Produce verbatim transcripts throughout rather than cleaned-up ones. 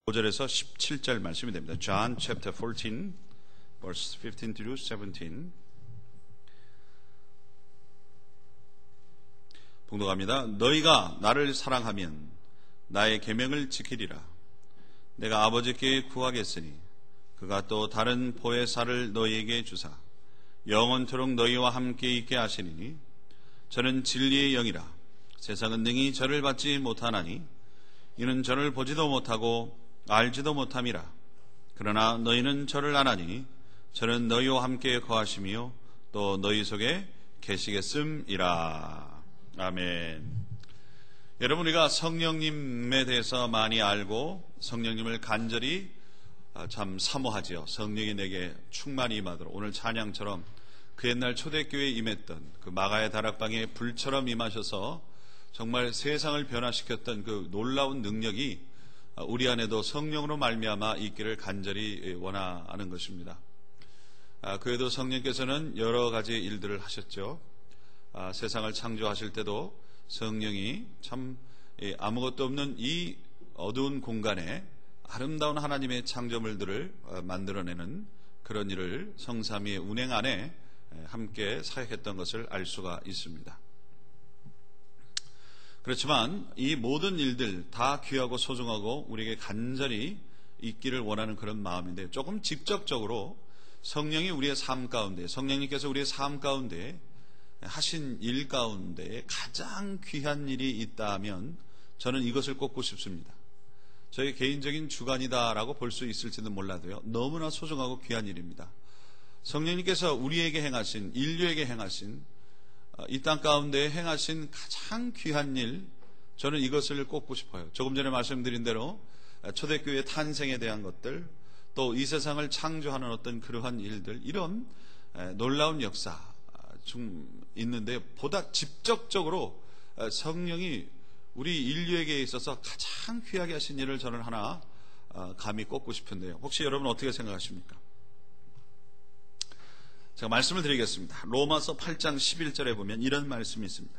오 절에서 십칠 절 말씀이 됩니다. John chapter fourteen, verse fifteen through seventeen. 봉독합니다. 너희가 나를 사랑하면 나의 계명을 지키리라. 내가 아버지께 구하겠으니 그가 또 다른 보혜사를 너희에게 주사 영원토록 너희와 함께 있게 하시리니 저는 진리의 영이라. 세상은 능히 저를 받지 못하나니 이는 저를 보지도 못하고 알지도 못함이라. 그러나 너희는 저를 아나니 저는 너희와 함께 거하시며 또 너희 속에 계시겠음이라. 아멘. 여러분, 우리가 성령님에 대해서 많이 알고 성령님을 간절히 참 사모하지요. 성령이 내게 충만히 임하도록. 오늘 찬양처럼 그 옛날 초대교회에 임했던 그 마가의 다락방에 불처럼 임하셔서 정말 세상을 변화시켰던 그 놀라운 능력이 우리 안에도 성령으로 말미암아 있기를 간절히 원하는 것입니다. 그에도 성령께서는 여러 가지 일들을 하셨죠. 세상을 창조하실 때도 성령이 참 아무것도 없는 이 어두운 공간에 아름다운 하나님의 창조물들을 만들어내는 그런 일을 성삼위의 운행 안에 함께 사역했던 것을 알 수가 있습니다. 그렇지만 이 모든 일들 다 귀하고 소중하고 우리에게 간절히 있기를 원하는 그런 마음인데, 조금 직접적으로 성령이 우리의 삶 가운데, 성령님께서 우리의 삶 가운데 하신 일 가운데 가장 귀한 일이 있다면 저는 이것을 꼽고 싶습니다. 저희 개인적인 주관이다라고 볼 수 있을지는 몰라도요, 너무나 소중하고 귀한 일입니다. 성령님께서 우리에게 행하신, 인류에게 행하신, 이 땅 가운데 행하신 가장 귀한 일, 저는 이것을 꼽고 싶어요. 조금 전에 말씀드린 대로 초대교회 탄생에 대한 것들, 또 이 세상을 창조하는 어떤 그러한 일들, 이런 놀라운 역사 좀 있는데, 보다 직접적으로 성령이 우리 인류에게 있어서 가장 귀하게 하신 일을 저는 하나 감히 꼽고 싶은데요. 혹시 여러분 어떻게 생각하십니까? 제가 말씀을 드리겠습니다. 로마서 팔 장 십일 절에 보면 이런 말씀이 있습니다.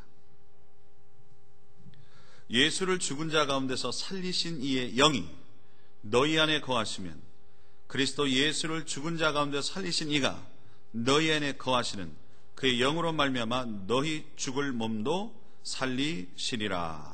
예수를 죽은 자 가운데서 살리신 이의 영이 너희 안에 거하시면 그리스도 예수를 죽은 자 가운데 살리신 이가 너희 안에 거하시는 그의 영으로 말미암아 너희 죽을 몸도 살리시리라.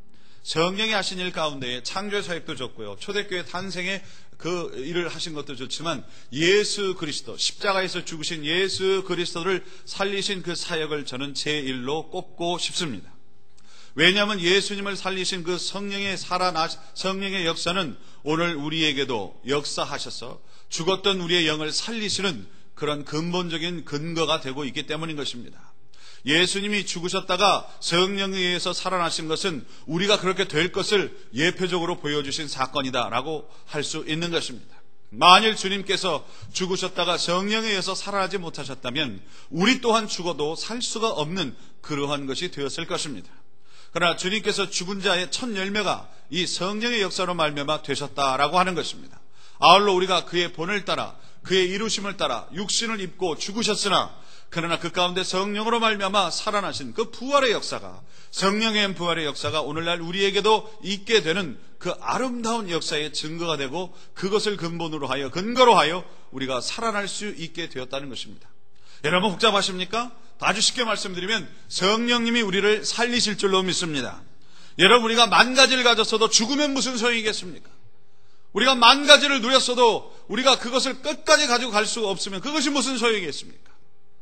성령이 하신 일 가운데 창조의 사역도 좋고요, 초대교회 탄생에 그 일을 하신 것도 좋지만 예수 그리스도, 십자가에서 죽으신 예수 그리스도를 살리신 그 사역을 저는 제일로 꼽고 싶습니다. 왜냐하면 예수님을 살리신 그 성령의 살아나 성령의 역사는 오늘 우리에게도 역사하셔서 죽었던 우리의 영을 살리시는 그런 근본적인 근거가 되고 있기 때문인 것입니다. 예수님이 죽으셨다가 성령에 의해서 살아나신 것은 우리가 그렇게 될 것을 예표적으로 보여주신 사건이다라고 할 수 있는 것입니다. 만일 주님께서 죽으셨다가 성령에 의해서 살아나지 못하셨다면 우리 또한 죽어도 살 수가 없는 그러한 것이 되었을 것입니다. 그러나 주님께서 죽은 자의 첫 열매가 이 성령의 역사로 말미암아 되셨다라고 하는 것입니다. 아울러 우리가 그의 본을 따라, 그의 이루심을 따라 육신을 입고 죽으셨으나 그러나 그 가운데 성령으로 말미암아 살아나신 그 부활의 역사가, 성령의 부활의 역사가 오늘날 우리에게도 있게 되는 그 아름다운 역사의 증거가 되고, 그것을 근본으로 하여, 근거로 하여 우리가 살아날 수 있게 되었다는 것입니다. 여러분, 복잡하십니까? 아주 쉽게 말씀드리면 성령님이 우리를 살리실 줄로 믿습니다. 여러분, 우리가 만 가지를 가졌어도 죽으면 무슨 소용이겠습니까? 우리가 만 가지를 누렸어도 우리가 그것을 끝까지 가지고 갈 수가 없으면 그것이 무슨 소용이겠습니까?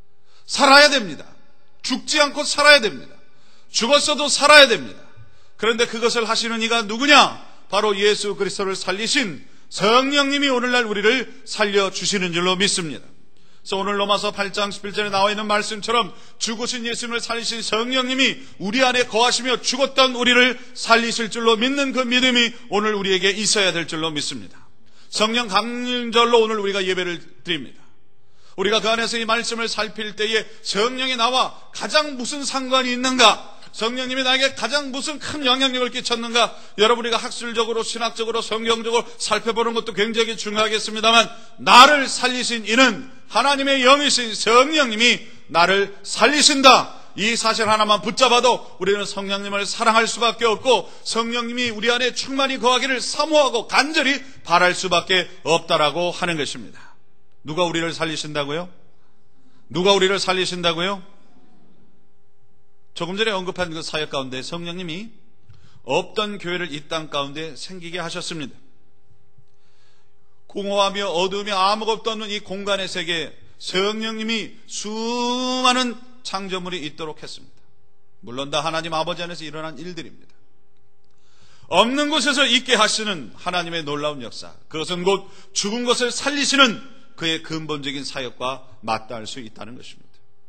살아야 됩니다. 죽지 않고 살아야 됩니다. 죽었어도 살아야 됩니다. 그런데 그것을 하시는 이가 누구냐? 바로 예수 그리스도를 살리신 성령님이 오늘날 우리를 살려주시는 줄로 믿습니다. 그래서 오늘 로마서 팔 장 십일 절에 나와 있는 말씀처럼 죽으신 예수님을 살리신 성령님이 우리 안에 거하시며 죽었던 우리를 살리실 줄로 믿는 그 믿음이 오늘 우리에게 있어야 될 줄로 믿습니다. 성령 강림절로 오늘 우리가 예배를 드립니다. 우리가 그 안에서 이 말씀을 살필 때에 성령이 나와 가장 무슨 상관이 있는가? 성령님이 나에게 가장 무슨 큰 영향력을 끼쳤는가? 여러분, 우리가 학술적으로, 신학적으로, 성경적으로 살펴보는 것도 굉장히 중요하겠습니다만, 나를 살리신 이는 하나님의 영이신 성령님이 나를 살리신다. 이 사실 하나만 붙잡아도 우리는 성령님을 사랑할 수밖에 없고 성령님이 우리 안에 충만히 거하기를 사모하고 간절히 바랄 수밖에 없다라고 하는 것입니다. 누가 우리를 살리신다고요? 누가 우리를 살리신다고요? 조금 전에 언급한 그 사역 가운데 성령님이 없던 교회를 이 땅 가운데 생기게 하셨습니다. 공허하며 어두움이 아무것도 없는 이 공간의 세계에 성령님이 수많은 창조물이 있도록 했습니다. 물론 다 하나님 아버지 안에서 일어난 일들입니다. 없는 곳에서 있게 하시는 하나님의 놀라운 역사, 그것은 곧 죽은 것을 살리시는 그의 근본적인 사역과 맞닿을 수 있다는 것입니다.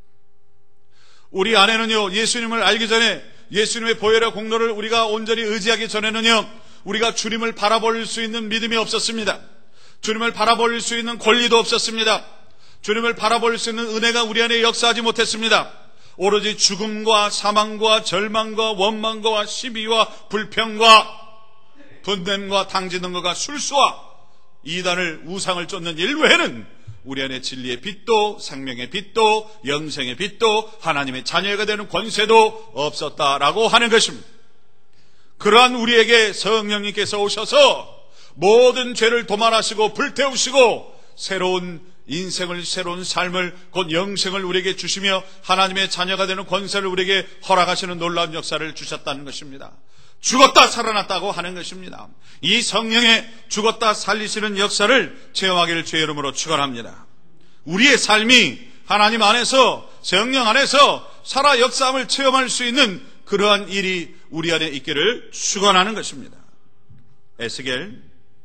우리 안에는요, 예수님을 알기 전에 예수님의 보혈의 공로를 우리가 온전히 의지하기 전에는요, 우리가 주님을 바라볼 수 있는 믿음이 없었습니다. 주님을 바라볼 수 있는 권리도 없었습니다. 주님을 바라볼 수 있는 은혜가 우리 안에 역사하지 못했습니다. 오로지 죽음과 사망과 절망과 원망과 시비와 불평과 분냄과 당지는 것과 술수와 이단을 우상을 쫓는 일 외에는 우리 안에 진리의 빛도 생명의 빛도 영생의 빛도 하나님의 자녀가 되는 권세도 없었다라고 하는 것입니다. 그러한 우리에게 성령님께서 오셔서 모든 죄를 도말하시고 불태우시고 새로운 인생을, 새로운 삶을, 곧 영생을 우리에게 주시며 하나님의 자녀가 되는 권세를 우리에게 허락하시는 놀라운 역사를 주셨다는 것입니다. 죽었다 살아났다고 하는 것입니다. 이 성령의 죽었다 살리시는 역사를 체험하기를 주의 이름으로 축원합니다. 우리의 삶이 하나님 안에서, 성령 안에서 살아 역사함을 체험할 수 있는 그러한 일이 우리 안에 있기를 축원하는 것입니다. 에스겔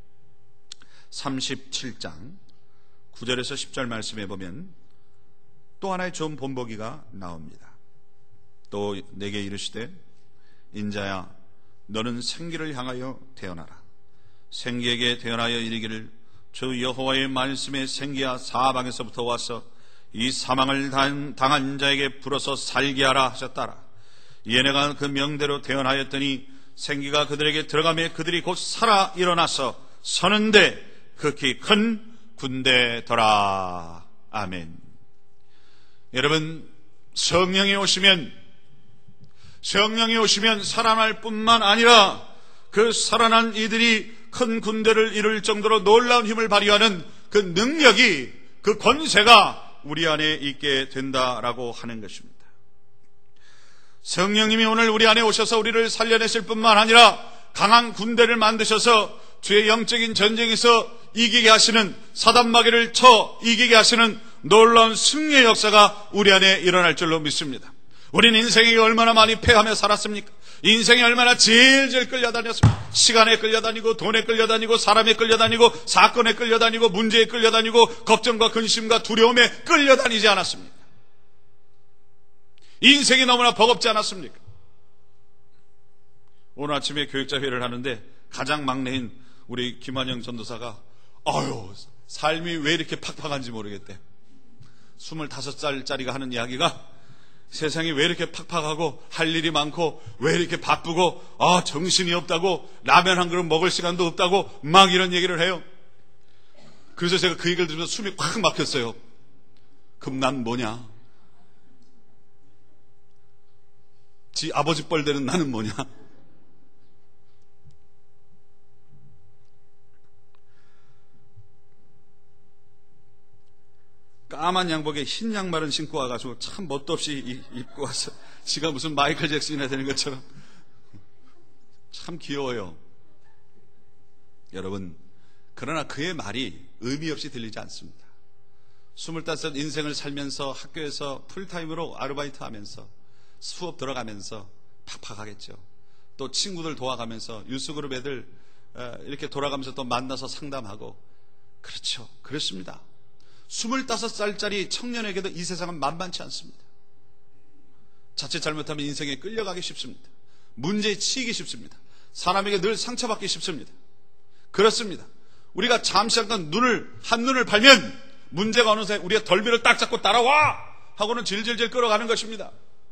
삼십칠 장 구 절에서 십 절 말씀해 보면 또 하나의 좋은 본보기가 나옵니다. 또 내게 이르시되 인자야 너는 생기를 향하여 태어나라. 생기에게 태어나여 이르기를 주 여호와의 말씀에 생기야 사방에서부터 와서 이 사망을 당한 자에게 불어서 살게 하라 하셨다라. 이에 내가 그 명대로 태어나였더니 생기가 그들에게 들어가며 그들이 곧 살아 일어나서 서는데 극히 큰 군대더라. 아멘. 여러분, 성령이 오시면 성령이 오시면 살아날 뿐만 아니라 그 살아난 이들이 큰 군대를 이룰 정도로 놀라운 힘을 발휘하는 그 능력이, 그 권세가 우리 안에 있게 된다라고 하는 것입니다. 성령님이 오늘 우리 안에 오셔서 우리를 살려내실 뿐만 아니라 강한 군대를 만드셔서 주의 영적인 전쟁에서 이기게 하시는, 사단마귀를 쳐 이기게 하시는 놀라운 승리의 역사가 우리 안에 일어날 줄로 믿습니다. 우리는 인생에 얼마나 많이 패하며 살았습니까? 인생에 얼마나 질질 끌려다녔습니까? 시간에 끌려다니고 돈에 끌려다니고 사람에 끌려다니고 사건에 끌려다니고 문제에 끌려다니고 걱정과 근심과 두려움에 끌려다니지 않았습니까? 인생이 너무나 버겁지 않았습니까? 오늘 아침에 교육자 회의를 하는데 가장 막내인 우리 김한영 전도사가 아유, 삶이 왜 이렇게 팍팍한지 모르겠대. 스물다섯 살짜리가 하는 이야기가 세상이 왜 이렇게 팍팍하고 할 일이 많고 왜 이렇게 바쁘고 아 정신이 없다고 라면 한 그릇 먹을 시간도 없다고 막 이런 얘기를 해요. 그래서 제가 그 얘기를 들으면서 숨이 꽉 막혔어요. 그럼 난 뭐냐? 지 아버지 뻘되는 나는 뭐냐? 까만 양복에 흰 양말은 신고 와가지고 참 멋도 없이 입고 와서 지가 무슨 마이클 잭슨이나 되는 것처럼 참 귀여워요. 여러분, 그러나 그의 말이 의미 없이 들리지 않습니다. 스물다섯 인생을 살면서 학교에서 풀타임으로 아르바이트 하면서 수업 들어가면서 팍팍하겠죠. 또 친구들 도와가면서 유스그룹 애들 이렇게 돌아가면서 또 만나서 상담하고 그렇죠. 그렇습니다. 스물다섯 살짜리 청년에게도 이 세상은 만만치 않습니다. 자칫 잘못하면 인생에 끌려가기 쉽습니다. 문제에 치이기 쉽습니다. 사람에게 늘 상처받기 쉽습니다. 그렇습니다. 우리가 잠시 잠깐 눈을 한눈을 팔면 문제가 어느새 우리가 덜미를 딱 잡고 따라와 하고는 질질질 끌어가는 것입니다.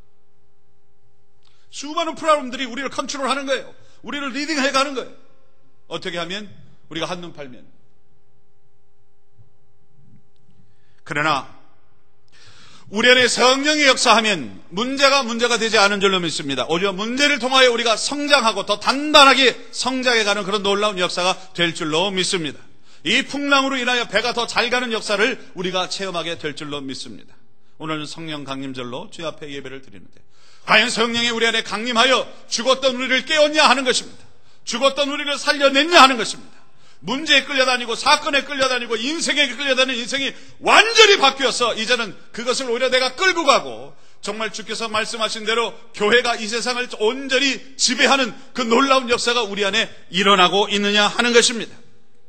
수많은 프로그램들이 우리를 컨트롤하는 거예요. 우리를 리딩해가는 거예요. 어떻게 하면? 우리가 한눈 팔면. 그러나 우리 안에 성령이 역사하면 문제가 문제가 되지 않은 줄로 믿습니다. 오히려 문제를 통하여 우리가 성장하고 더 단단하게 성장해가는 그런 놀라운 역사가 될 줄로 믿습니다. 이 풍랑으로 인하여 배가 더 잘 가는 역사를 우리가 체험하게 될 줄로 믿습니다. 오늘은 성령 강림절로 주의 앞에 예배를 드리는데, 과연 성령이 우리 안에 강림하여 죽었던 우리를 깨웠냐 하는 것입니다. 죽었던 우리를 살려냈냐 하는 것입니다. 문제에 끌려다니고 사건에 끌려다니고 인생에 끌려다니는 인생이 완전히 바뀌어서 이제는 그것을 오히려 내가 끌고 가고, 정말 주께서 말씀하신 대로 교회가 이 세상을 온전히 지배하는 그 놀라운 역사가 우리 안에 일어나고 있느냐 하는 것입니다.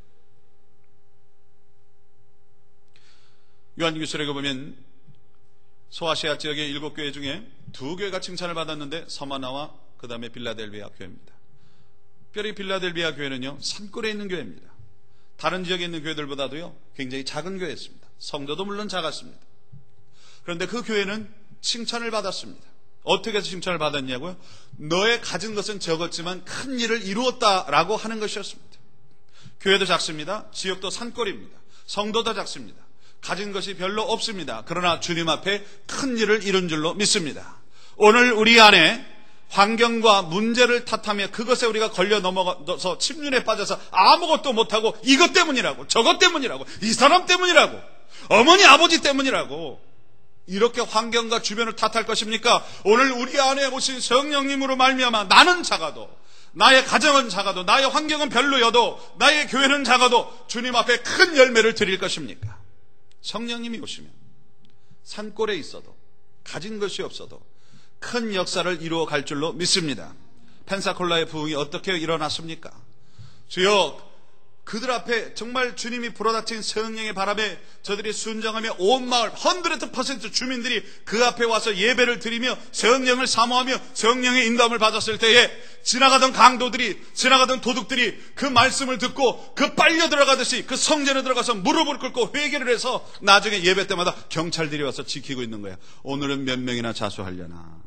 요한계시록에 보면 소아시아 지역의 일곱 교회 중에 두 교회가 칭찬을 받았는데 서마나와 그 다음에 빌라델비아 교회입니다. 특별히 빌라델비아 교회는요, 산골에 있는 교회입니다. 다른 지역에 있는 교회들보다도요 굉장히 작은 교회였습니다. 성도도 물론 작았습니다. 그런데 그 교회는 칭찬을 받았습니다. 어떻게 해서 칭찬을 받았냐고요? 너의 가진 것은 적었지만 큰 일을 이루었다라고 하는 것이었습니다. 교회도 작습니다. 지역도 산골입니다. 성도도 작습니다. 가진 것이 별로 없습니다. 그러나 주님 앞에 큰 일을 이룬 줄로 믿습니다. 오늘 우리 안에 환경과 문제를 탓하며 그것에 우리가 걸려 넘어가서 침륜에 빠져서 아무것도 못하고 이것 때문이라고, 저것 때문이라고, 이 사람 때문이라고, 어머니 아버지 때문이라고 이렇게 환경과 주변을 탓할 것입니까? 오늘 우리 안에 오신 성령님으로 말미암아 나는 작아도, 나의 가정은 작아도, 나의 환경은 별로여도, 나의 교회는 작아도 주님 앞에 큰 열매를 드릴 것입니까? 성령님이 오시면 산골에 있어도 가진 것이 없어도 큰 역사를 이루어 갈 줄로 믿습니다. 펜사콜라의 부흥이 어떻게 일어났습니까? 주여, 그들 앞에 정말 주님이 불어닥친 성령의 바람에 저들이 순종하며 온 마을 백 퍼센트 주민들이 그 앞에 와서 예배를 드리며 성령을 사모하며 성령의 인도함을 받았을 때에 지나가던 강도들이, 지나가던 도둑들이 그 말씀을 듣고 그 빨려 들어가듯이 그 성전에 들어가서 무릎을 꿇고 회개를 해서 나중에 예배 때마다 경찰들이 와서 지키고 있는 거야. 오늘은 몇 명이나 자수하려나.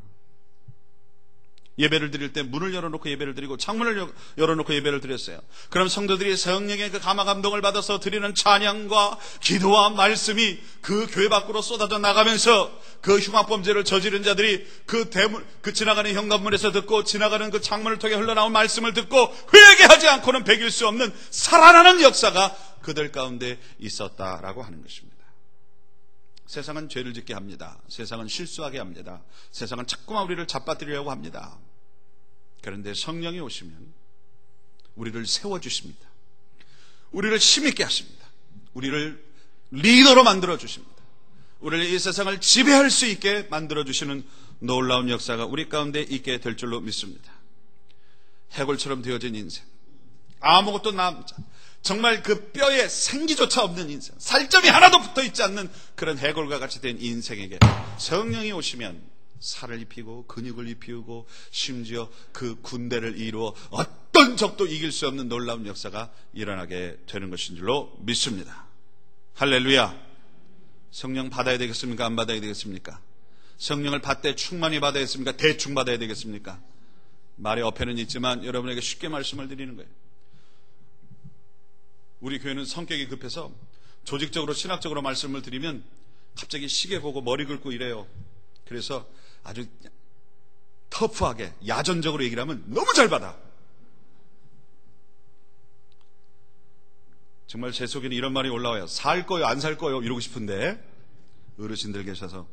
예배를 드릴 때 문을 열어놓고 예배를 드리고 창문을 열어놓고 예배를 드렸어요. 그럼 성도들이 성령의 그 감화 감동을 받아서 드리는 찬양과 기도와 말씀이 그 교회 밖으로 쏟아져 나가면서 그 흉악범죄를 저지른 자들이 그 대문, 그 지나가는 현관문에서 듣고 지나가는 그 창문을 통해 흘러나온 말씀을 듣고 회개하지 않고는 배길 수 없는 살아나는 역사가 그들 가운데 있었다라고 하는 것입니다. 세상은 죄를 짓게 합니다. 세상은 실수하게 합니다. 세상은 자꾸만 우리를 잡아뜨리려고 합니다. 그런데 성령이 오시면 우리를 세워주십니다. 우리를 힘있게 하십니다. 우리를 리더로 만들어주십니다. 우리를 이 세상을 지배할 수 있게 만들어주시는 놀라운 역사가 우리 가운데 있게 될 줄로 믿습니다. 해골처럼 되어진 인생, 아무것도 남자, 정말 그 뼈에 생기조차 없는 인생, 살점이 하나도 붙어있지 않는 그런 해골과 같이 된 인생에게 성령이 오시면 살을 입히고 근육을 입히고 심지어 그 군대를 이루어 어떤 적도 이길 수 없는 놀라운 역사가 일어나게 되는 것인 줄로 믿습니다. 할렐루야. 성령 받아야 되겠습니까? 안 받아야 되겠습니까? 성령을 받되 충만히 받아야 되겠습니까? 대충 받아야 되겠습니까? 말의 어폐는 있지만 여러분에게 쉽게 말씀을 드리는 거예요. 우리 교회는 성격이 급해서 조직적으로 신학적으로 말씀을 드리면 갑자기 시계 보고 머리 긁고 이래요. 그래서 아주 터프하게 야전적으로 얘기를 하면 너무 잘 받아. 정말 제 속에는 이런 말이 올라와요. 살 거요 안 살 거요 이러고 싶은데 어르신들 계셔서.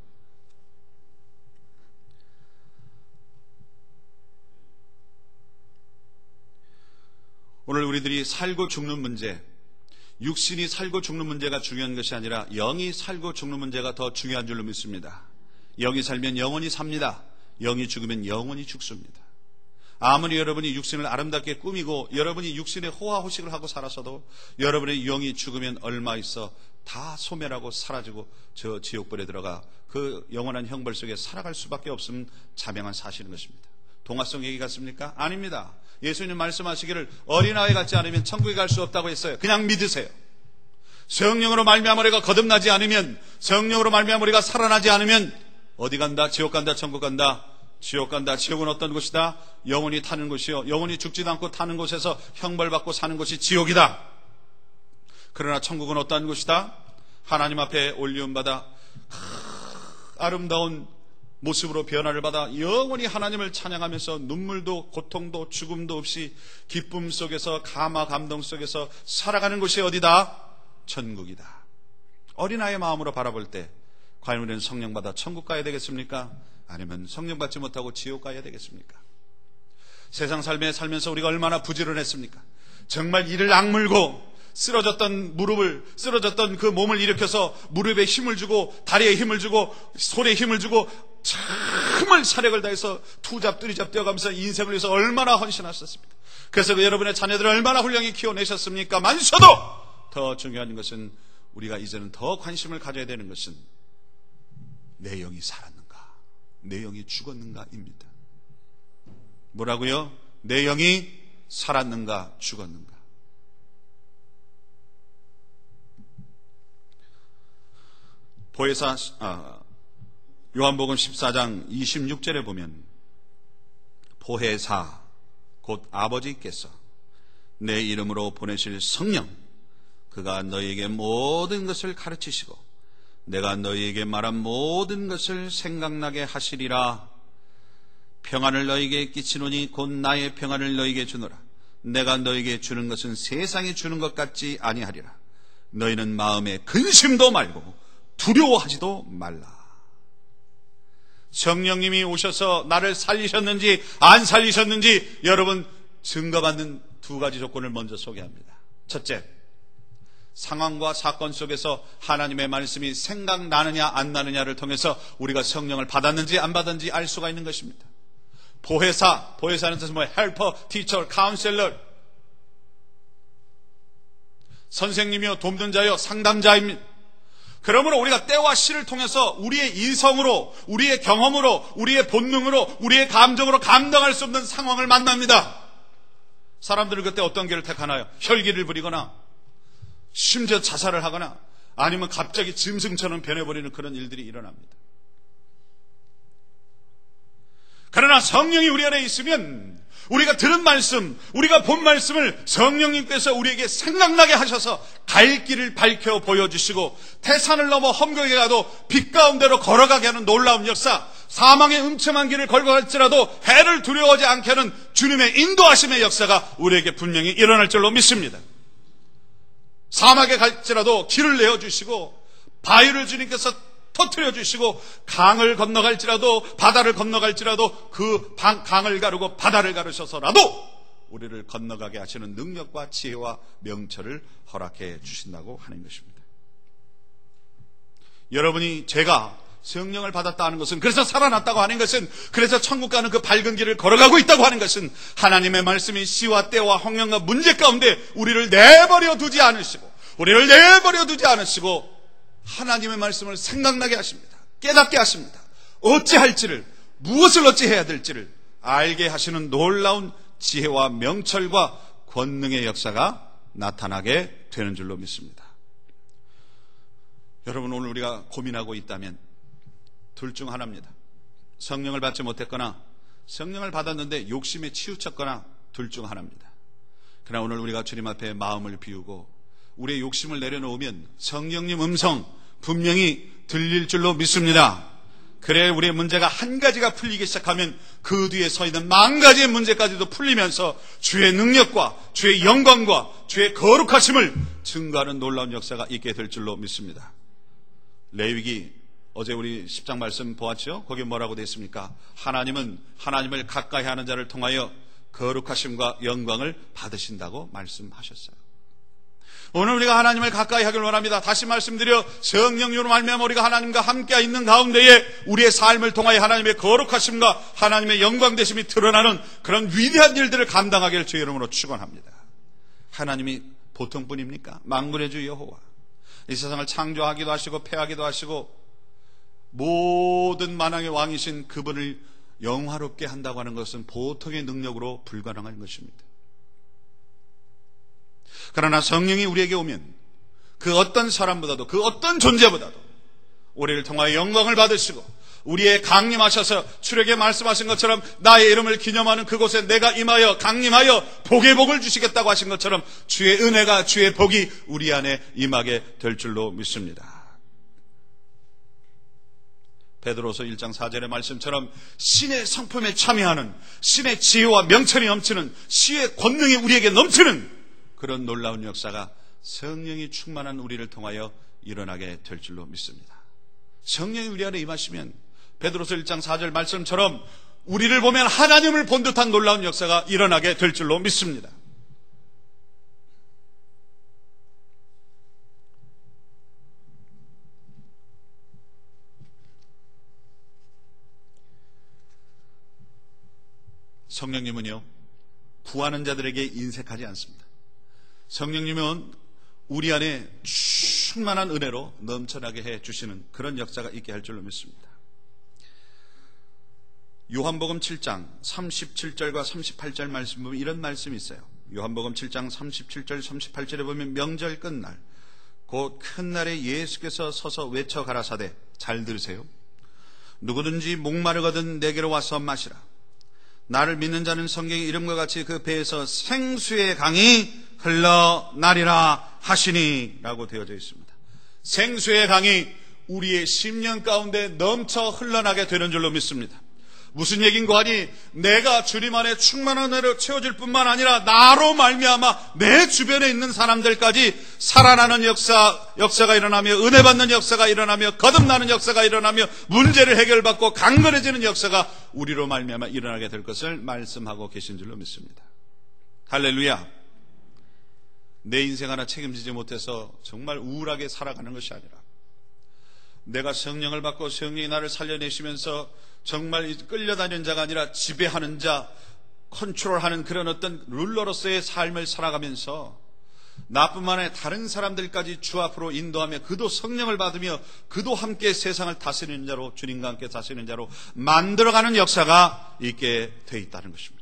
오늘 우리들이 살고 죽는 문제, 육신이 살고 죽는 문제가 중요한 것이 아니라 영이 살고 죽는 문제가 더 중요한 줄로 믿습니다. 영이 살면 영원히 삽니다. 영이 죽으면 영원히 죽습니다. 아무리 여러분이 육신을 아름답게 꾸미고 여러분이 육신의 호화호식을 하고 살아서도 여러분의 영이 죽으면 얼마 있어 다 소멸하고 사라지고 저 지옥불에 들어가 그 영원한 형벌 속에 살아갈 수밖에 없음 자명한 사실인 것입니다. 동화성 얘기 같습니까? 아닙니다. 예수님 말씀하시기를 어린아이 같지 않으면 천국에 갈 수 없다고 했어요. 그냥 믿으세요. 성령으로 말미암아 우리가 거듭나지 않으면, 성령으로 말미암아 우리가 살아나지 않으면 어디 간다? 지옥 간다? 천국 간다? 지옥 간다. 지옥은 어떤 곳이다? 영원히 타는 곳이요, 영원히 죽지도 않고 타는 곳에서 형벌받고 사는 곳이 지옥이다. 그러나 천국은 어떤 곳이다? 하나님 앞에 올리움받아 아름다운 모습으로 변화를 받아 영원히 하나님을 찬양하면서 눈물도 고통도 죽음도 없이 기쁨 속에서 감화 감동 속에서 살아가는 곳이 어디다? 천국이다. 어린아이의 마음으로 바라볼 때 과연 우리는 성령 받아 천국 가야 되겠습니까? 아니면 성령 받지 못하고 지옥 가야 되겠습니까? 세상 삶에 살면서 우리가 얼마나 부지런했습니까? 정말 이를 악물고 쓰러졌던 무릎을, 쓰러졌던 그 몸을 일으켜서 무릎에 힘을 주고 다리에 힘을 주고 손에 힘을 주고 정말 사력을 다해서 투잡 뜨리잡 뛰어가면서 인생을 위해서 얼마나 헌신하셨습니까? 그래서 그 여러분의 자녀들을 얼마나 훌륭히 키워내셨습니까? 만서도 더 중요한 것은 우리가 이제는 더 관심을 가져야 되는 것은 내 영이 살았는가, 내 영이 죽었는가입니다. 뭐라고요? 내 영이 살았는가 죽었는가. 보혜사 아, 요한복음 십사 장 이십육 절에 보면 보혜사 곧 아버지께서 내 이름으로 보내실 성령 그가 너희에게 모든 것을 가르치시고 내가 너희에게 말한 모든 것을 생각나게 하시리라. 평안을 너희에게 끼치노니 곧 나의 평안을 너희에게 주노라. 내가 너희에게 주는 것은 세상이 주는 것 같지 아니하리라. 너희는 마음에 근심도 말고 두려워하지도 말라. 성령님이 오셔서 나를 살리셨는지 안 살리셨는지 여러분 증거받는 두 가지 조건을 먼저 소개합니다. 첫째, 상황과 사건 속에서 하나님의 말씀이 생각나느냐 안 나느냐를 통해서 우리가 성령을 받았는지 안 받았는지 알 수가 있는 것입니다. 보혜사, 보혜사는 뜻은 뭐예요? 헬퍼, 티처, 카운셀러, 선생님이요, 돕는 자요, 상담자입니다. 그러므로 우리가 때와 시를 통해서 우리의 이성으로, 우리의 경험으로, 우리의 본능으로, 우리의 감정으로 감당할 수 없는 상황을 만납니다. 사람들은 그때 어떤 길을 택하나요? 혈기를 부리거나 심지어 자살을 하거나 아니면 갑자기 짐승처럼 변해버리는 그런 일들이 일어납니다. 그러나 성령이 우리 안에 있으면 우리가 들은 말씀, 우리가 본 말씀을 성령님께서 우리에게 생각나게 하셔서 갈 길을 밝혀 보여주시고 태산을 넘어 험곡에 가도 빛 가운데로 걸어가게 하는 놀라운 역사, 사망의 음침한 길을 걸고 갈지라도 해를 두려워하지 않게 하는 주님의 인도하심의 역사가 우리에게 분명히 일어날 줄로 믿습니다. 사막에 갈지라도 길을 내어주시고 바위를 주님께서 터뜨려 주시고 강을 건너갈지라도 바다를 건너갈지라도 그 강을 가르고 바다를 가르셔서라도 우리를 건너가게 하시는 능력과 지혜와 명철을 허락해 주신다고 하는 것입니다. 여러분이 제가 성령을 받았다 하는 것은, 그래서 살아났다고 하는 것은, 그래서 천국 가는 그 밝은 길을 걸어가고 있다고 하는 것은 하나님의 말씀이 시와 때와 환경과 문제 가운데 우리를 내버려 두지 않으시고 우리를 내버려 두지 않으시고 하나님의 말씀을 생각나게 하십니다. 깨닫게 하십니다. 어찌할지를, 무엇을 어찌해야 될지를 알게 하시는 놀라운 지혜와 명철과 권능의 역사가 나타나게 되는 줄로 믿습니다. 여러분, 오늘 우리가 고민하고 있다면 둘 중 하나입니다. 성령을 받지 못했거나 성령을 받았는데 욕심에 치우쳤거나 둘 중 하나입니다. 그러나 오늘 우리가 주님 앞에 마음을 비우고 우리의 욕심을 내려놓으면 성령님 음성 분명히 들릴 줄로 믿습니다. 그래 우리의 문제가 한 가지가 풀리기 시작하면 그 뒤에 서 있는 만 가지의 문제까지도 풀리면서 주의 능력과 주의 영광과 주의 거룩하심을 증거하는 놀라운 역사가 있게 될 줄로 믿습니다. 레위기 어제 우리 십 장 말씀 보았죠? 거기 뭐라고 되어 있습니까? 하나님은 하나님을 가까이 하는 자를 통하여 거룩하심과 영광을 받으신다고 말씀하셨어요. 오늘 우리가 하나님을 가까이 하길 원합니다. 다시 말씀드려 성령으로 말미암아 우리가 하나님과 함께 있는 가운데에 우리의 삶을 통하여 하나님의 거룩하심과 하나님의 영광되심이 드러나는 그런 위대한 일들을 감당하기를 주의 이름으로 축원합니다. 하나님이 보통뿐입니까? 만군의 주 여호와, 이 세상을 창조하기도 하시고 폐하기도 하시고 모든 만왕의 왕이신 그분을 영화롭게 한다고 하는 것은 보통의 능력으로 불가능한 것입니다. 그러나 성령이 우리에게 오면 그 어떤 사람보다도 그 어떤 존재보다도 우리를 통하여 영광을 받으시고 우리의 강림하셔서 출애굽에 말씀하신 것처럼 나의 이름을 기념하는 그곳에 내가 임하여 강림하여 복의 복을 주시겠다고 하신 것처럼 주의 은혜가 주의 복이 우리 안에 임하게 될 줄로 믿습니다. 베드로서 일 장 사 절의 말씀처럼 신의 성품에 참여하는, 신의 지혜와 명철이 넘치는, 시의 권능이 우리에게 넘치는 그런 놀라운 역사가 성령이 충만한 우리를 통하여 일어나게 될 줄로 믿습니다. 성령이 우리 안에 임하시면 베드로서 일 장 사 절 말씀처럼 우리를 보면 하나님을 본 듯한 놀라운 역사가 일어나게 될 줄로 믿습니다. 성령님은요, 구하는 자들에게 인색하지 않습니다. 성령님은 우리 안에 충만한 은혜로 넘쳐나게 해주시는 그런 역사가 있게 할 줄로 믿습니다. 요한복음 칠 장 삼십칠 절과 삼십팔 절 말씀 보면 이런 말씀이 있어요. 요한복음 칠 장 삼십칠 절 삼십팔 절에 보면 명절 끝날 곧 큰 날에 예수께서 서서 외쳐 가라사대, 잘 들으세요. 누구든지 목마르거든 내게로 와서 마시라. 나를 믿는 자는 성경의 이름과 같이 그 배에서 생수의 강이 흘러나리라 하시니 라고 되어져 있습니다. 생수의 강이 우리의 심령 가운데 넘쳐 흘러나게 되는 줄로 믿습니다. 무슨 얘기인가 하니 내가 주님 안에 충만한 은혜로 채워질 뿐만 아니라 나로 말미암아 내 주변에 있는 사람들까지 살아나는 역사, 역사가 일어나며 은혜 받는 역사가 일어나며 거듭나는 역사가 일어나며 문제를 해결받고 강건해지는 역사가 우리로 말미암아 일어나게 될 것을 말씀하고 계신 줄로 믿습니다. 할렐루야. 내 인생 하나 책임지지 못해서 정말 우울하게 살아가는 것이 아니라 내가 성령을 받고 성령이 나를 살려내시면서 정말 끌려다니는 자가 아니라 지배하는 자, 컨트롤하는 그런 어떤 룰러로서의 삶을 살아가면서 나뿐만 아니라 다른 사람들까지 주 앞으로 인도하며 그도 성령을 받으며 그도 함께 세상을 다스리는 자로, 주님과 함께 다스리는 자로 만들어가는 역사가 있게 돼 있다는 것입니다.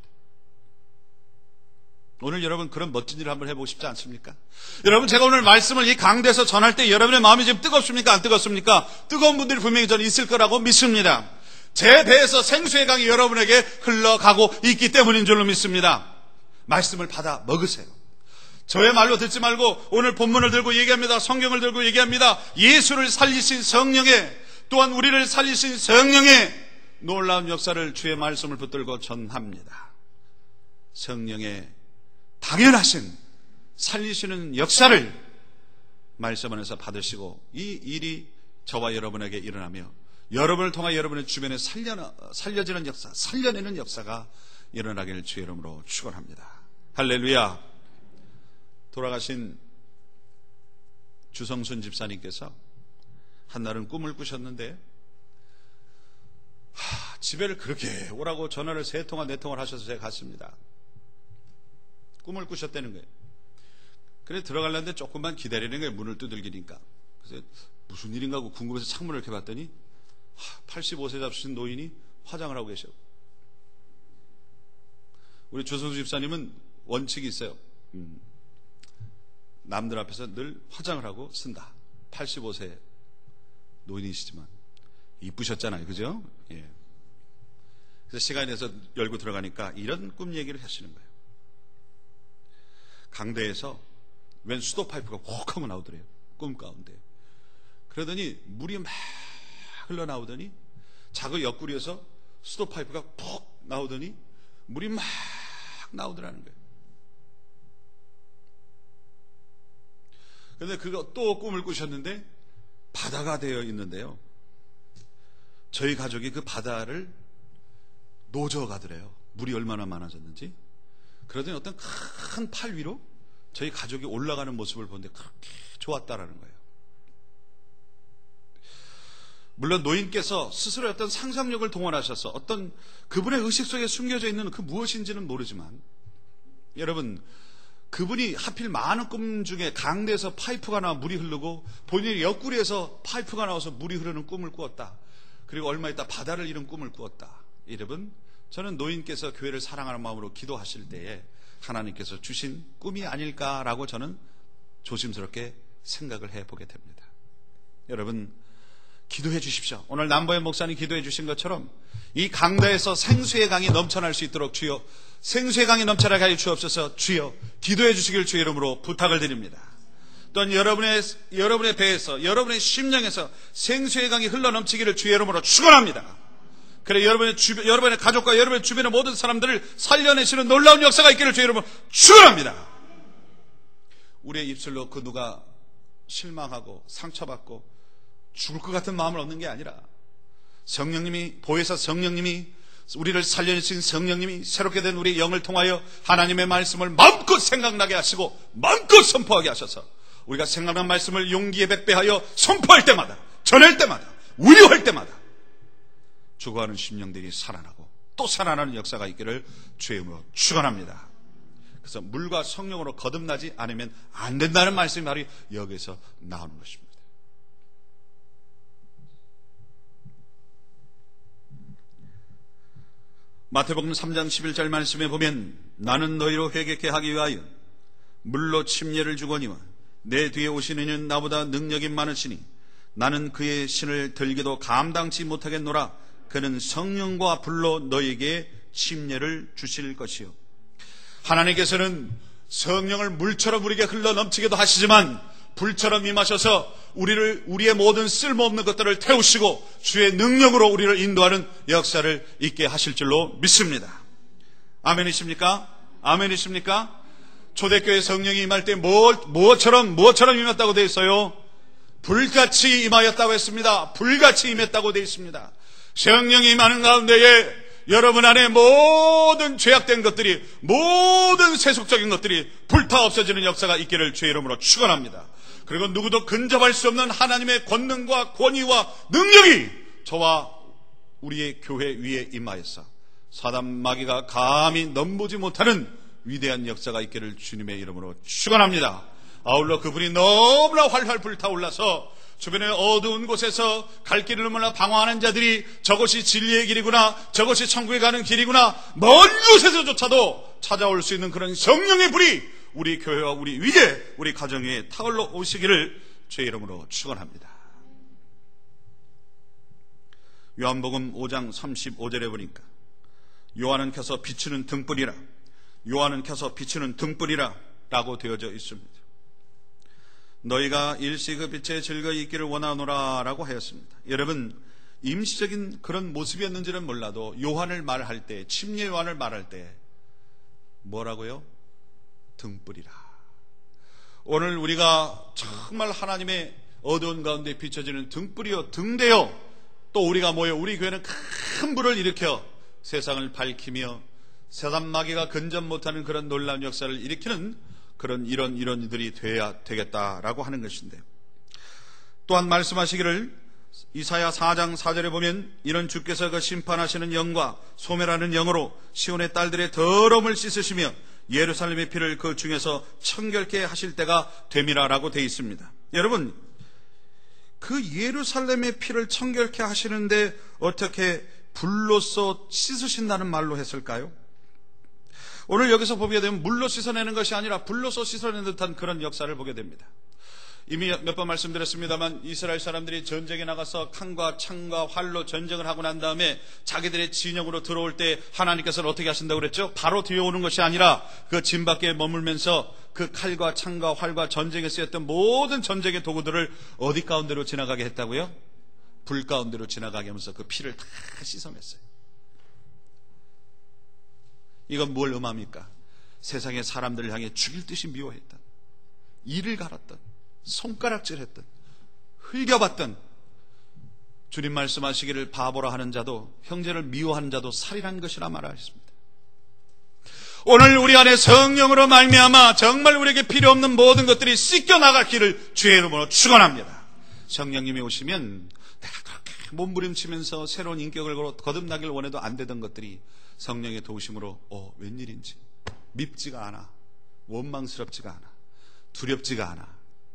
오늘 여러분 그런 멋진 일을 한번 해보고 싶지 않습니까? 여러분, 제가 오늘 말씀을 이 강대에서 전할 때 여러분의 마음이 지금 뜨겁습니까? 안 뜨겁습니까? 뜨거운 분들이 분명히 저는 있을 거라고 믿습니다. 제 배에서 생수의 강이 여러분에게 흘러가고 있기 때문인 줄로 믿습니다. 말씀을 받아 먹으세요. 저의 말로 듣지 말고 오늘 본문을 들고 얘기합니다. 성경을 들고 얘기합니다. 예수를 살리신 성령의, 또한 우리를 살리신 성령의 놀라운 역사를 주의 말씀을 붙들고 전합니다. 성령의 당연하신 살리시는 역사를 말씀 안에서 받으시고 이 일이 저와 여러분에게 일어나며 여러분을 통해 여러분의 주변에 살려, 살려지는 역사, 살려내는 역사가 일어나기를 주의 이름으로 축원합니다. 할렐루야. 돌아가신 주성순 집사님께서 한날은 꿈을 꾸셨는데 하, 집에를 그렇게 오라고 전화를 세 통화 네 통화를 하셔서 제가 갔습니다. 꿈을 꾸셨다는 거예요. 그래 들어가려는데 조금만 기다리는 거예요. 문을 두들기니까. 그래서 무슨 일인가 하고 궁금해서 창문을 이렇게 봤더니 팔십오 세 잡수신 노인이 화장을 하고 계셔. 우리 조성수 집사님은 원칙이 있어요. 음, 남들 앞에서 늘 화장을 하고 쓴다. 팔십오 세 노인이시지만 이쁘셨잖아요, 그죠? 예. 그래서 시간이 돼서 열고 들어가니까 이런 꿈 얘기를 하시는 거예요. 강대에서 웬 수도 파이프가 혹 하고 나오더래요. 꿈 가운데. 그러더니 물이 막 흘러나오더니 작은 옆구리에서 수도 파이프가 푹 나오더니 물이 막 나오더라는 거예요. 그런데 그거 또 꿈을 꾸셨는데 바다가 되어 있는데요. 저희 가족이 그 바다를 노져가더래요. 물이 얼마나 많아졌는지. 그러더니 어떤 큰 팔 위로 저희 가족이 올라가는 모습을 보는데 그렇게 좋았다라는 거예요. 물론 노인께서 스스로 어떤 상상력을 동원하셔서 어떤 그분의 의식 속에 숨겨져 있는 그 무엇인지는 모르지만 여러분, 그분이 하필 많은 꿈 중에 강대에서 파이프가 나와 물이 흐르고 본인의 옆구리에서 파이프가 나와서 물이 흐르는 꿈을 꾸었다. 그리고 얼마 있다 바다를 이룬 꿈을 꾸었다. 여러분, 저는 노인께서 교회를 사랑하는 마음으로 기도하실 때에 하나님께서 주신 꿈이 아닐까라고 저는 조심스럽게 생각을 해보게 됩니다. 여러분, 기도해 주십시오. 오늘 남보현 목사님 기도해 주신 것처럼 이 강다에서 생수의 강이 넘쳐날 수 있도록 주여, 생수의 강이 넘쳐나게 하여 주옵소서. 주여, 기도해 주시길 주의 이름으로 부탁을 드립니다. 또한 여러분의, 여러분의 배에서, 여러분의 심령에서 생수의 강이 흘러넘치기를 주의 이름으로 축원합니다. 그래, 여러분의 주변, 여러분의 가족과 여러분의 주변의 모든 사람들을 살려내시는 놀라운 역사가 있기를 주의 이름으로 축원합니다. 우리의 입술로 그 누가 실망하고 상처받고 죽을 것 같은 마음을 얻는 게 아니라 성령님이, 보혜사 성령님이, 우리를 살려내신 성령님이 새롭게 된 우리의 영을 통하여 하나님의 말씀을 마음껏 생각나게 하시고 마음껏 선포하게 하셔서 우리가 생각난 말씀을 용기에 백배하여 선포할 때마다, 전할 때마다, 위로할 때마다 죽어가는 심령들이 살아나고 또 살아나는 역사가 있기를 주의 이름으로 축원합니다. 그래서 물과 성령으로 거듭나지 않으면 안 된다는 말씀이 바로 여기서 나오는 것입니다. 마태복음 삼 장 십일 절 말씀에 보면 나는 너희로 회개케 하기 위하여 물로 침례를 주거니와 내 뒤에 오시는 이는 나보다 능력이 많으시니 나는 그의 신을 들기도 감당치 못하겠노라. 그는 성령과 불로 너희에게 침례를 주실 것이요. 하나님께서는 성령을 물처럼 우리에게 흘러넘치기도 하시지만 불처럼 임하셔서 우리를, 우리의 모든 쓸모없는 것들을 태우시고 주의 능력으로 우리를 인도하는 역사를 있게 하실 줄로 믿습니다. 아멘이십니까? 아멘이십니까? 초대교회 성령이 임할 때 뭐, 뭐처럼, 뭐처럼 임했다고 되어 있어요? 불같이 임하였다고 했습니다. 불같이 임했다고 되어 있습니다. 성령이 임하는 가운데에 여러분 안에 모든 죄악된 것들이, 모든 세속적인 것들이 불타 없어지는 역사가 있기를 주의 이름으로 축원합니다. 그리고 누구도 근접할 수 없는 하나님의 권능과 권위와 능력이 저와 우리의 교회 위에 임하여서 사단 마귀가 감히 넘보지 못하는 위대한 역사가 있기를 주님의 이름으로 축원합니다. 아울러 그분이 너무나 활활 불타올라서 주변의 어두운 곳에서 갈 길을 몰라 방황하는 자들이 저것이 진리의 길이구나, 저것이 천국에 가는 길이구나, 먼 곳에서조차도 찾아올 수 있는 그런 성령의 불이 우리 교회와 우리 위에, 우리 가정에 타올라 오시기를 주의 이름으로 축원합니다. 요한복음 오 장 삼십오 절에 보니까 요한은 켜서 비추는 등불이라, 요한은 켜서 비추는 등불이라 라고 되어져 있습니다. 너희가 일시 그 빛에 즐거이 있기를 원하노라 라고 하였습니다. 여러분, 임시적인 그런 모습이었는지는 몰라도 요한을 말할 때, 침례 요한을 말할 때 뭐라고요? 등불이라. 오늘 우리가 정말 하나님의 어두운 가운데 비춰지는 등불이요, 등대요. 또 우리가 모여 우리 교회는 큰 불을 일으켜 세상을 밝히며 사단 마귀가 근접 못하는 그런 놀라운 역사를 일으키는 그런 이런 이런 이들이 돼야 되겠다라고 하는 것인데, 또한 말씀하시기를 이사야 사 장 사 절에 보면 이런 주께서 그 심판하시는 영과 소멸하는 영으로 시온의 딸들의 더러움을 씻으시며 예루살렘의 피를 그 중에서 청결케 하실 때가 됨이라라고 되어 있습니다. 여러분, 그 예루살렘의 피를 청결케 하시는데 어떻게 불로써 씻으신다는 말로 했을까요? 오늘 여기서 보게 되면 물로 씻어내는 것이 아니라 불로서 씻어내는 듯한 그런 역사를 보게 됩니다. 이미 몇 번 말씀드렸습니다만 이스라엘 사람들이 전쟁에 나가서 칼과 창과 활로 전쟁을 하고 난 다음에 자기들의 진영으로 들어올 때 하나님께서는 어떻게 하신다고 그랬죠? 바로 뒤에 오는 것이 아니라 그 진 밖에 머물면서 그 칼과 창과 활과 전쟁에 쓰였던 모든 전쟁의 도구들을 어디 가운데로 지나가게 했다고요? 불 가운데로 지나가게 하면서 그 피를 다 씻어냈어요. 이건 뭘 의미합니까? 세상의 사람들을 향해 죽일 듯이 미워했던, 이를 갈았던, 손가락질했던, 흘겨봤던, 주님 말씀하시기를 바보라 하는 자도 형제를 미워하는 자도 살인한 것이라 말하였습니다. 오늘 우리 안에 성령으로 말미암아 정말 우리에게 필요 없는 모든 것들이 씻겨 나갈 길을 주의 이름으로 축원합니다. 성령님이 오시면 내가 그렇게 몸부림치면서 새로운 인격을 거듭나길 원해도 안 되던 것들이 성령의 도우심으로 어 웬일인지 밉지가 않아, 원망스럽지가 않아, 두렵지가 않아,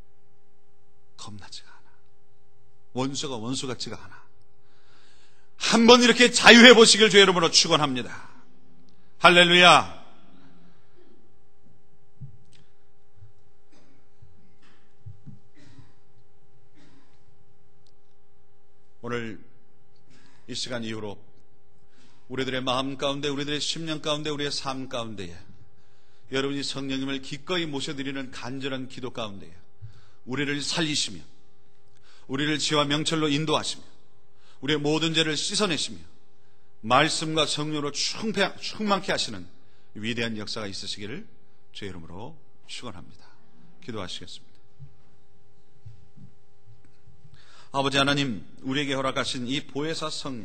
겁나지가 않아, 원수가 원수 같지가 않아. 한번 이렇게 자유해 보시길 주의 이름으로 축원합니다. 할렐루야. 오늘 이 시간 이후로 우리들의 마음 가운데, 우리들의 심령 가운데, 우리의 삶 가운데에 여러분이 성령님을 기꺼이 모셔드리는 간절한 기도 가운데에 우리를 살리시며 우리를 지와 명철로 인도하시며 우리의 모든 죄를 씻어내시며 말씀과 성령으로 충패, 충만케 하시는 위대한 역사가 있으시기를 주의 이름으로 축원합니다. 기도하시겠습니다. 아버지 하나님, 우리에게 허락하신 이 보혜사 성령,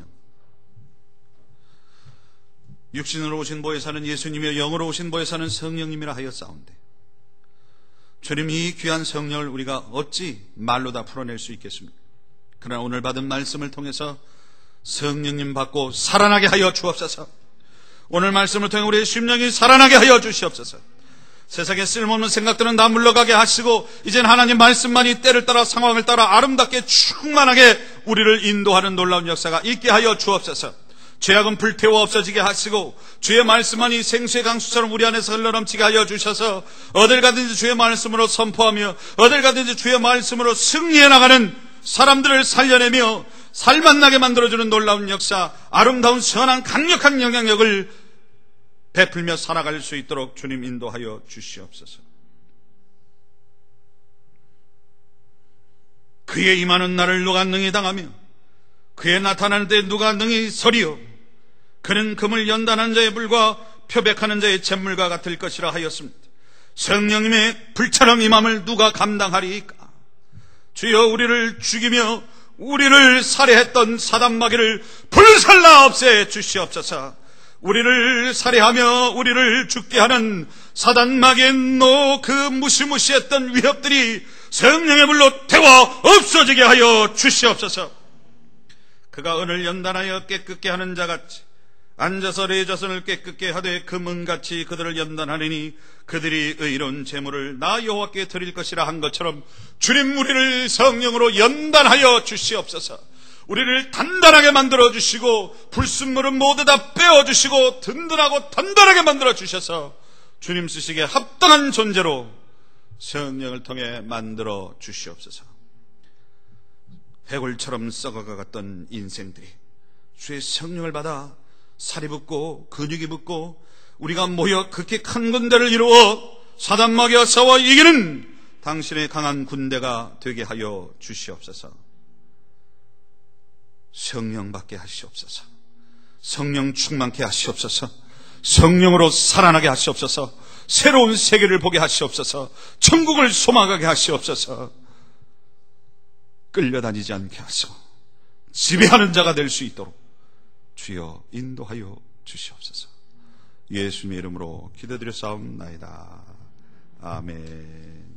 육신으로 오신 보혜사는 예수님이여 영으로 오신 보혜사는 성령님이라 하여 싸운대. 주님, 이 귀한 성령을 우리가 어찌 말로 다 풀어낼 수 있겠습니까? 그러나 오늘 받은 말씀을 통해서 성령님 받고 살아나게 하여 주옵소서. 오늘 말씀을 통해 우리의 심령이 살아나게 하여 주시옵소서. 세상에 쓸모없는 생각들은 다 물러가게 하시고 이젠 하나님 말씀만이 때를 따라 상황을 따라 아름답게 충만하게 우리를 인도하는 놀라운 역사가 있게 하여 주옵소서. 죄악은 불태워 없어지게 하시고 주의 말씀만이 생수의 강수처럼 우리 안에서 흘러넘치게 하여 주셔서 어딜 가든지 주의 말씀으로 선포하며 어딜 가든지 주의 말씀으로 승리해 나가는 사람들을 살려내며 살맛나게 만들어주는 놀라운 역사, 아름다운 선한 강력한 영향력을 베풀며 살아갈 수 있도록 주님 인도하여 주시옵소서. 그의 임하는 날을 누가 능히 당하며 그의 나타나는 때 누가 능히 서리요. 그는 금을 연단한 자의 불과 표백하는 자의 잿물과 같을 것이라 하였습니다. 성령님의 불처럼 임함을 누가 감당하리이까? 주여, 우리를 죽이며 우리를 살해했던 사단마귀를 불살라 없애 주시옵소서. 우리를 살해하며 우리를 죽게 하는 사단마귀의 노 그 무시무시했던 위협들이 성령의 불로 태워 없어지게 하여 주시옵소서. 그가 은을 연단하여 깨끗게 하는 자같이 앉아서 레자선을 깨끗게 하되 금은같이 그들을 연단하리니 그들이 의로운 제물을 나 여호와께 드릴 것이라 한 것처럼 주님, 우리를 성령으로 연단하여 주시옵소서. 우리를 단단하게 만들어 주시고 불순물은 모두 다 빼어 주시고 든든하고 단단하게 만들어 주셔서 주님 쓰시기에 합당한 존재로 성령을 통해 만들어 주시옵소서. 해골처럼 썩어가갔던 인생들이 주의 성령을 받아 살이 붙고 근육이 붙고 우리가 모여 그렇게 큰 군대를 이루어 사단마귀와 싸워 이기는 당신의 강한 군대가 되게 하여 주시옵소서. 성령 받게 하시옵소서. 성령 충만케 하시옵소서. 성령으로 살아나게 하시옵소서. 새로운 세계를 보게 하시옵소서. 천국을 소망하게 하시옵소서. 끌려다니지 않게 하시고 지배하는 자가 될 수 있도록 주여 인도하여 주시옵소서. 예수님의 이름으로 기도드려 싸움나이다. 아멘.